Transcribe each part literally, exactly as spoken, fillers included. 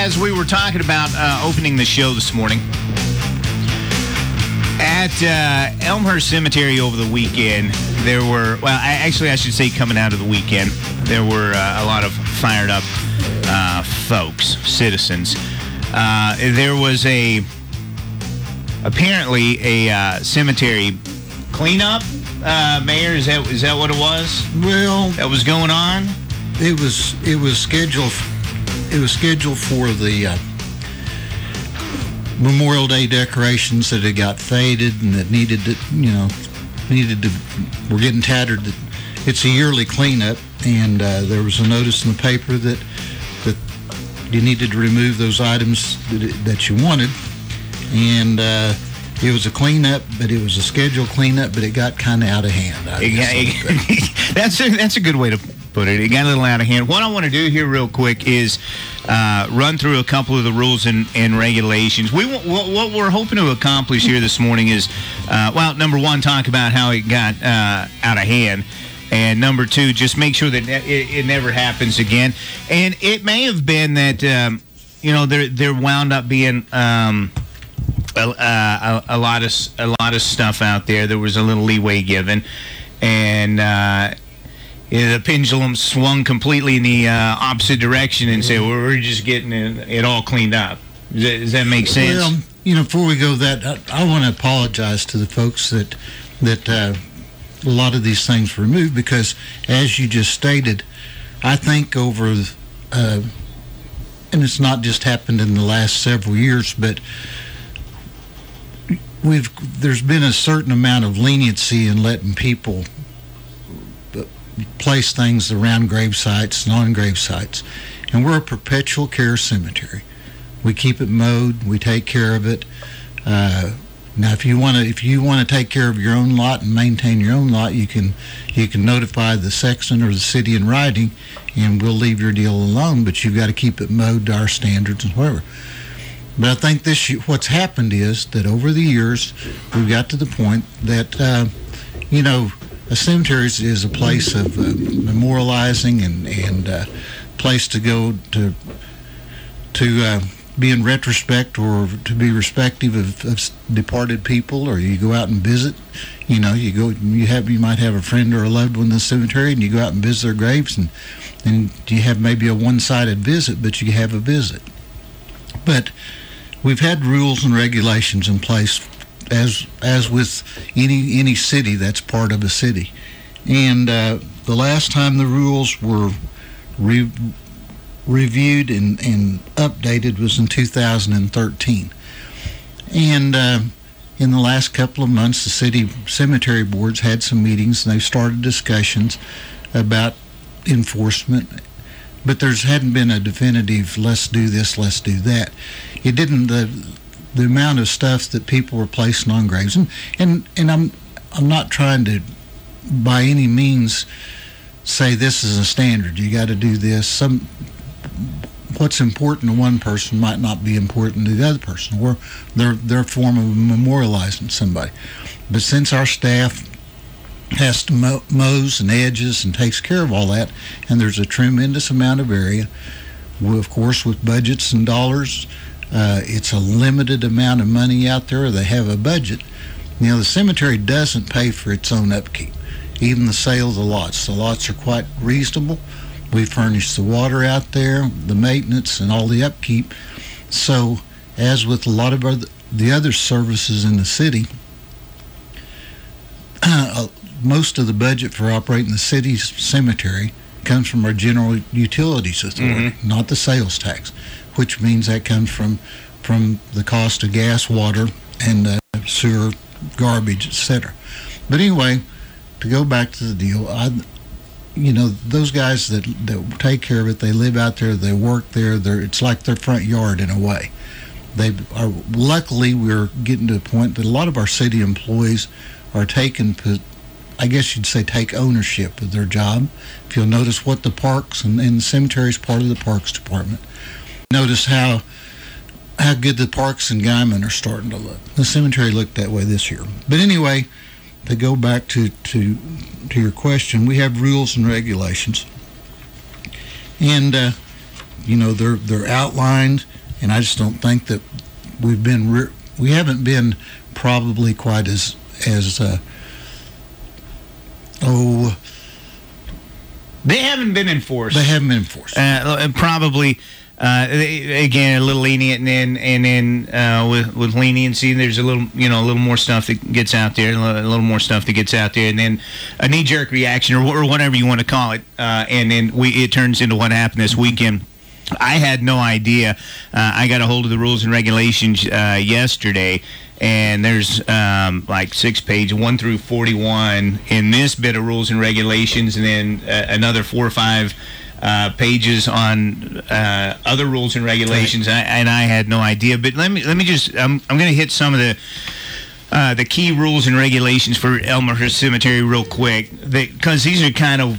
as we were talking about uh, opening the show this morning, at uh, Elmhurst Cemetery over the weekend, there were, well, I, actually I should say coming out of the weekend, there were uh, a lot of fired up uh, folks, citizens. Uh, there was a, apparently a uh, cemetery cleanup, uh, Mayor, is that, is that what it was? Well, that was going on? It was, it was scheduled, it was scheduled for the uh, Memorial Day decorations that had got faded and that needed to, you know, needed to, were getting tattered. It's a yearly cleanup, and uh, there was a notice in the paper that that you needed to remove those items that, that you wanted, and uh, it was a cleanup, but it was a scheduled cleanup, but it got kind of out of hand. I It got- it- that's a, that's a good way to put it. It got a little out of hand. What I want to do here real quick is uh, run through a couple of the rules and, and regulations. We want- what, what we're hoping to accomplish here this morning is, uh, well, number one, talk about how it got uh, out of hand. And number two, just make sure that it, it never happens again. And it may have been that, um, you know, there there wound up being um, a, a, a lot of a lot of stuff out there. There was a little leeway given, and uh, the pendulum swung completely in the uh, opposite direction and said, well, "We're just getting it, it all cleaned up." Does that, does that make sense? Well, you know, before we go that, I, I want to apologize to the folks that that. Uh, a lot of these things removed, because as you just stated, I think over uh, and it's not just happened in the last several years, but we've there's been a certain amount of leniency in letting people place things around grave sites and on grave sites, and we're a perpetual care cemetery. We keep it mowed, we take care of it. uh, Now, if you want to, if you want to take care of your own lot and maintain your own lot, you can, you can notify the sexton or the city in writing, and we'll leave your deal alone. But you've got to keep it mowed to our standards and whatever. But I think this, what's happened is that over the years, we've got to the point that, uh, you know, a cemetery is, is a place of uh, memorializing and and uh, place to go to to. Uh, be in retrospect or to be respective of, of departed people, or you go out and visit. You know, you go, you have, you might have a friend or a loved one in the cemetery, and you go out and visit their graves, and and you have maybe a one-sided visit, but you have a visit. But we've had rules and regulations in place, as as with any any city that's part of a city, and uh, the last time the rules were re- reviewed and, and updated was in two thousand thirteen. And uh, in the last couple of months, the city cemetery boards had some meetings, and they started discussions about enforcement, but there hadn't been a definitive, let's do this, let's do that. It didn't, the the amount of stuff that people were placing on graves, and, and, and I'm, I'm not trying to, by any means, say this is a standard, you got to do this. Some what's important to one person might not be important to the other person, or their their form of memorializing somebody. But since our staff has to mow, mows and edges and takes care of all that, and there's a tremendous amount of area, we, of course, with budgets and dollars, uh, it's a limited amount of money out there. They have a budget. You know, the cemetery doesn't pay for its own upkeep, even the sale of the lots. The lots are quite reasonable. We furnish the water out there, the maintenance, and all the upkeep. So, as with a lot of other, the other services in the city, uh, most of the budget for operating the city's cemetery comes from our general utilities authority, mm-hmm. not the sales tax, which means that comes from from the cost of gas, water, and uh, sewer, garbage, et cetera. But anyway, to go back to the deal, I. You know, those guys that that take care of it, they live out there, they work there. They're, it's like their front yard in a way. They are, luckily, we're getting to a point that a lot of our city employees are taking, I guess you'd say, take ownership of their job. If you'll notice what the parks and, and the cemetery is part of the parks department. Notice how how good the parks in Guyman are starting to look. The cemetery looked that way this year. But anyway, to go back to, to, to your question, we have rules and regulations. And uh, you know, they're they're outlined, and I just don't think that we've been re- we haven't been probably quite as as uh, oh they haven't been enforced. They haven't been enforced. Uh, probably. Uh, again, a little lenient, and then and then uh, with with leniency, there's a little you know a little more stuff that gets out there, a little more stuff that gets out there, and then a knee jerk reaction or, or whatever you want to call it, uh, and then we it turns into what happened this weekend. I had no idea. Uh, I got a hold of the rules and regulations uh, yesterday, and there's um, like six pages, one through forty-one in this bit of rules and regulations, and then uh, another four or five. Uh, pages on uh, other rules and regulations, right. and, I, and I had no idea. But let me let me just I'm I'm going to hit some of the uh, the key rules and regulations for Elmhurst Cemetery real quick, because these are kind of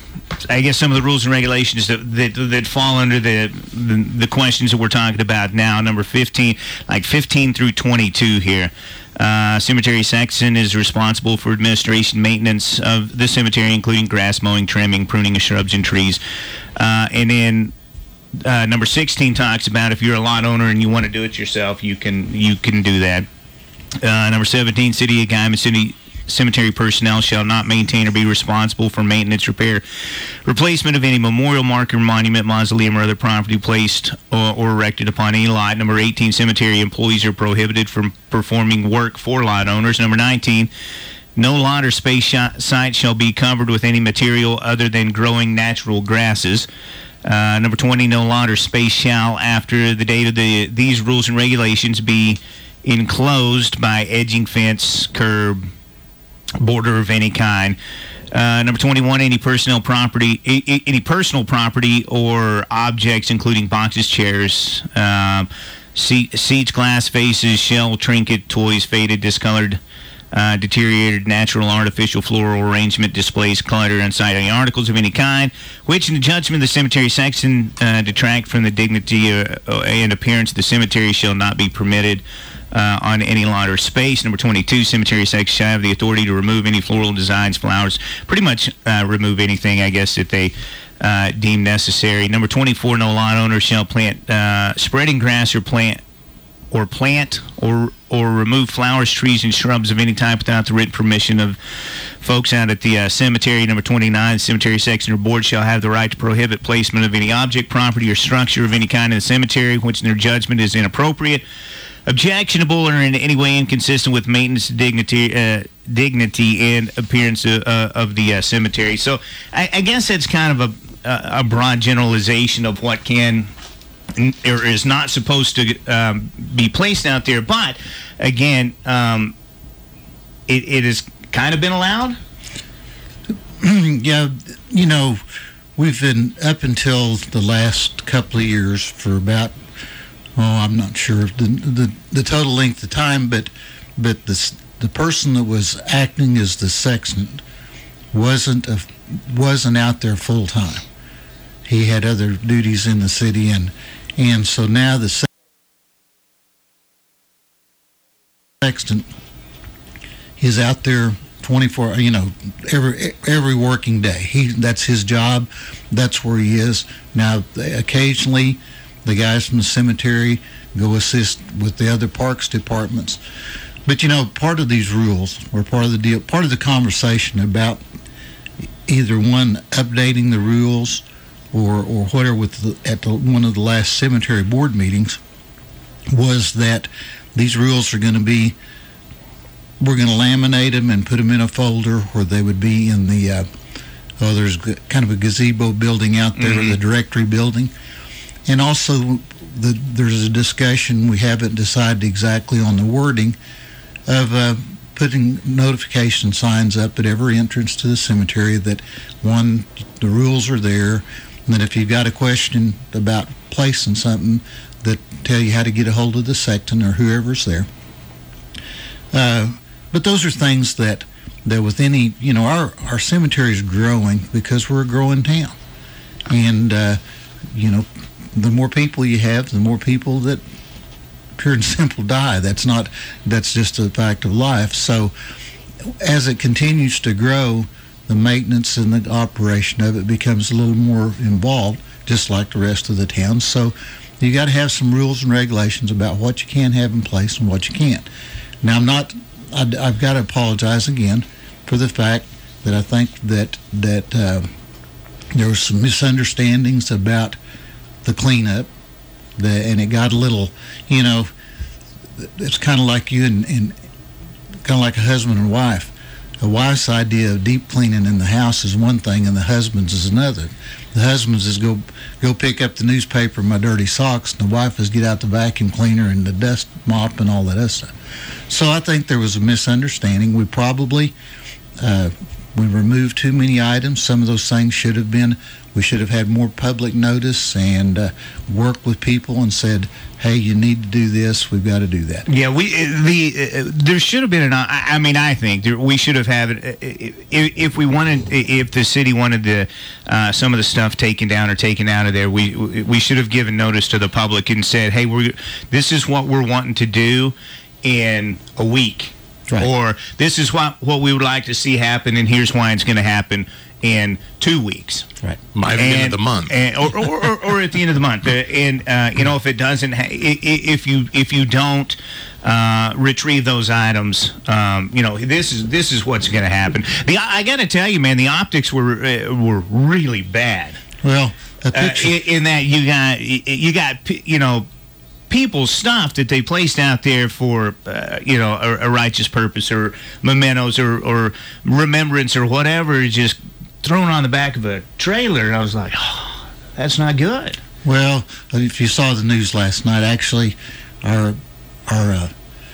I guess some of the rules and regulations that that, that fall under the, the the questions that we're talking about now. Number fifteen, like fifteen through twenty-two here. Uh, cemetery sexton is responsible for administration maintenance of the cemetery, including grass mowing, trimming, pruning of shrubs and trees. Uh, and then uh, number sixteen talks about if you're a lot owner and you want to do it yourself, you can you can do that. Uh, number seventeen, City of Guyman City cemetery personnel shall not maintain or be responsible for maintenance, repair, replacement of any memorial, marker, monument, mausoleum, or other property placed or, or erected upon any lot. Number eighteen, cemetery employees are prohibited from performing work for lot owners. Number nineteen, no lot or space sh- site shall be covered with any material other than growing natural grasses. Uh, number twenty, no lot or space shall, after the date of the these rules and regulations, be enclosed by edging fence, curb, border of any kind. Uh, number twenty-one, any personal property, any personal property or objects, including boxes, chairs, um, seat, seats, glass vases, shell, trinket, toys, faded, discolored, uh, deteriorated, natural, artificial, floral arrangement, displays, clutter, unsightly articles of any kind, which in the judgment of the cemetery sexton uh, detract from the dignity uh, and appearance of the cemetery, shall not be permitted Uh, on any lot or space. Number twenty-two, cemetery section shall have the authority to remove any floral designs, flowers, pretty much uh, remove anything, I guess, that they uh, deem necessary. Number twenty-four, no lot owner shall plant uh, spreading grass or plant or plant or or remove flowers, trees, and shrubs of any type without the written permission of folks out at the uh, cemetery. Number twenty-nine, cemetery section or board shall have the right to prohibit placement of any object, property, or structure of any kind in the cemetery which in their judgment is inappropriate, objectionable, or in any way inconsistent with maintenance, dignity, uh, dignity, and appearance of, uh, of the uh, cemetery. So, I, I guess that's kind of a, a broad generalization of what can or is not supposed to um, be placed out there. But again, um, it, it has kind of been allowed. Yeah, you know, we've been up until the last couple of years for about. Oh, I'm not sure the, the the total length of time, but but the the person that was acting as the sexton wasn't a, wasn't out there full time. He had other duties in the city, and and so now the sexton is out there twenty-four, you know, every every working day. He that's his job. That's where he is now. Occasionally, the guys from the cemetery go assist with the other parks departments. But, you know, part of these rules, or part of the deal, part of the conversation about either one, updating the rules or, or whatever with the, at the, one of the last cemetery board meetings, was that these rules are going to be, we're going to laminate them and put them in a folder where they would be in the, uh, oh, there's kind of a gazebo building out there, mm-hmm. the directory building. And also, the, there's a discussion, we haven't decided exactly on the wording, of uh, putting notification signs up at every entrance to the cemetery that, one, the rules are there, and that if you've got a question about placing something, that tell you how to get a hold of the sexton or whoever's there. Uh, but those are things that, that with any, you know, our, our cemetery is growing because we're a growing town. And, uh, you know, the more people you have, the more people that, pure and simple, die. That's not, that's just a fact of life. So as it continues to grow, the maintenance and the operation of it becomes a little more involved. just like the rest of the towns. So you got to have some rules and regulations about what you can have in place and what you can't. Now, I'm not. I, I've got to apologize again for the fact that I think that that uh, there were some misunderstandings about the cleanup, the, and it got a little, you know, it's kind of like you and, and kind of like a husband and wife. A wife's idea of deep cleaning in the house is one thing, and the husband's is another. The husband's is go go pick up the newspaper and my dirty socks, and the wife is get out the vacuum cleaner and the dust mop and all that other stuff. So I think there was a misunderstanding. We probably uh, we removed too many items. Some of those things should have been, we should have had more public notice and uh, worked with people and said, hey, you need to do this, we've got to do that. Yeah, we the uh, there should have been an. I, I mean, I think there, we should have had it if, if we wanted, if the city wanted the uh, some of the stuff taken down or taken out of there. We we should have given notice to the public and said, hey, we're this is what we're wanting to do in a week, right. Or this is what what we would like to see happen, and here's why it's going to happen in two weeks. Right. By the and, end of the month. And, or, or, or, or at the end of the month. Uh, and, uh, you know, if it doesn't, ha- if you if you don't uh, retrieve those items, um, you know, this is this is what's going to happen. The I got to tell you, man, the optics were uh, were really bad. Well, a Uh, picture. in, in that you got, you got, you know, people's stuff that they placed out there for, uh, you know, a, a righteous purpose or mementos or, or remembrance or whatever is just thrown on the back of a trailer. And I was like, oh, that's not good. Well, if you saw the news last night, actually, our our uh,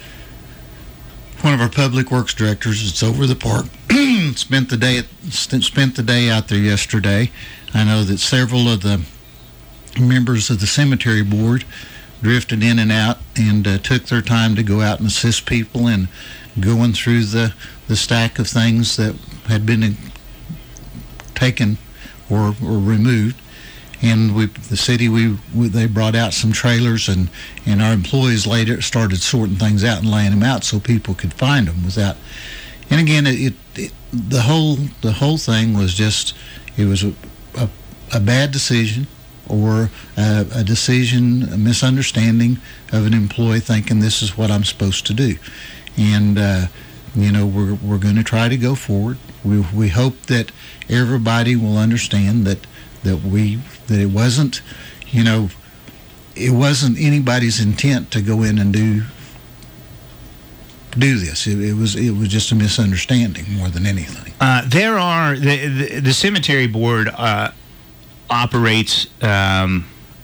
one of our public works directors, it's over the park, spent the day at, spent the day out there yesterday. I know that several of the members of the cemetery board drifted in and out and uh, took their time to go out and assist people in going through the, the stack of things that had been taken or, or removed. And we, the city, we, we they brought out some trailers, and, and our employees later started sorting things out and laying them out so people could find them without. And again, it, it, it the whole the whole thing was just it was a a, a bad decision, or a, a decision, a misunderstanding of an employee thinking this is what I'm supposed to do. And, uh, you know, we're we're going to try to go forward. We we hope that everybody will understand that, that we that it wasn't, you know, it wasn't anybody's intent to go in and do do this. It, it was it was just a misunderstanding more than anything. Uh, there are the, the the cemetery board uh, operates um,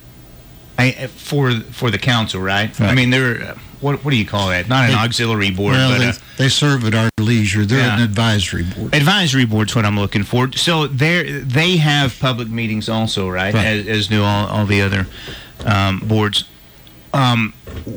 I, for for the council, right? Right. I mean, they're what what do you call that? Not an They- auxiliary board, Well, but they, a they serve at our leisure. They're Yeah. an advisory board. advisory board's what I'm looking for. So they they have public meetings also, right? Right. As, as do all, all the other um, boards. Um,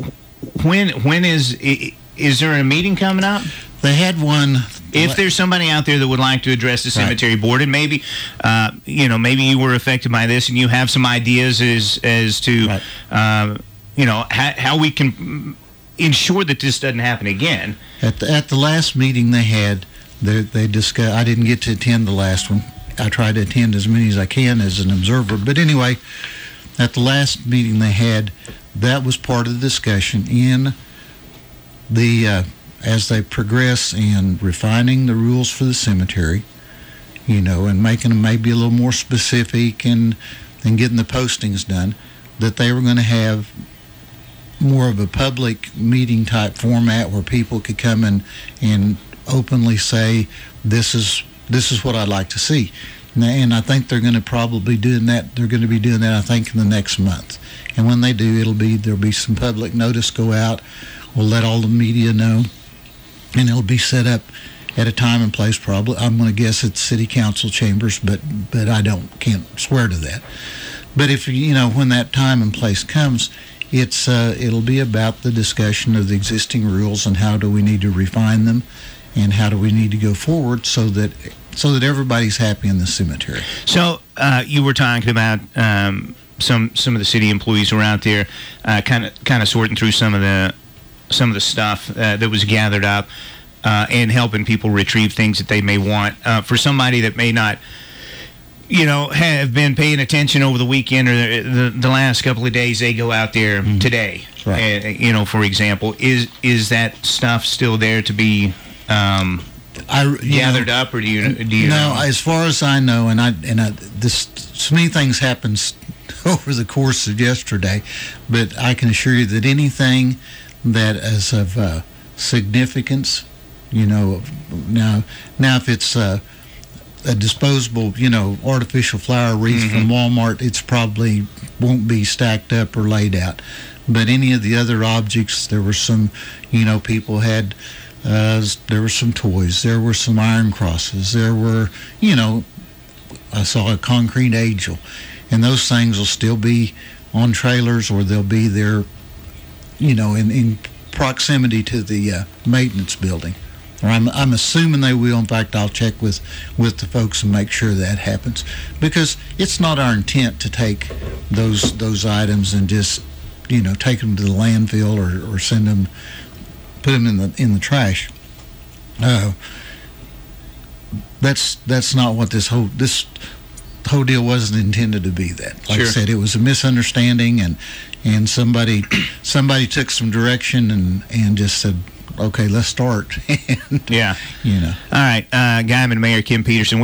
when when is i- is there a meeting coming up? They had one. If there's somebody out there that would like to address the Right. cemetery board, and maybe, uh, you know, maybe you were affected by this, and you have some ideas as as to, Right. uh, you know, how, how we can ensure that this doesn't happen again. At the, at the last meeting they had, they, they discussed. I didn't get to attend the last one. I try to attend as many as I can as an observer. But anyway, at the last meeting they had, that was part of the discussion in the uh, as they progress in refining the rules for the cemetery, you know, and making them maybe a little more specific and and getting the postings done, that they were going to have more of a public meeting type format where people could come and and openly say, this is this is what I'd like to see. And, and I think they're going to probably doing that. They're going to be doing that, I think, in the next month. And when they do, it'll be there'll be some public notice go out. We'll let all the media know, and it'll be set up at a time and place. Probably, I'm going to guess it's city council chambers, but but I don't can't swear to that. But if you know when that time and place comes, it's uh, it'll be about the discussion of the existing rules and how do we need to refine them, and how do we need to go forward so that so that everybody's happy in the cemetery. So uh, you were talking about um, some some of the city employees who are out there, kind of kind of sorting through some of the some of the stuff uh, that was gathered up, uh, and helping people retrieve things that they may want. Uh, for somebody that may not you know, have been paying attention over the weekend or the, the, the last couple of days, they go out there mm-hmm. today. Right. Uh, you know, for example, is is that stuff still there to be um, I, gathered know, up, or do you do you no, know? As far as I know, and I and I, this so many things happened over the course of yesterday, but I can assure you that anything that is of uh, significance, you know, now now if it's uh, a disposable, you know, artificial flower wreath mm-hmm. from Walmart, it's probably won't be stacked up or laid out. But any of the other objects, there were some, you know, people had, uh, there were some toys, there were some iron crosses, there were, you know, I saw a concrete angel, and those things will still be on trailers, or they'll be there, you know, in, in proximity to the uh, maintenance building. Or I'm, I'm assuming they will. In fact, I'll check with, with the folks and make sure that happens, because it's not our intent to take those those items and just, you know, take them to the landfill or, or send them, put them in the in the trash. Uh, that's that's not what this whole this whole deal wasn't intended to be. That, like sure. I said, it was a misunderstanding, and and somebody somebody took some direction and and just said, okay, let's start. And, yeah. You know. All right. Uh, Guyman Mayor Kim Peterson.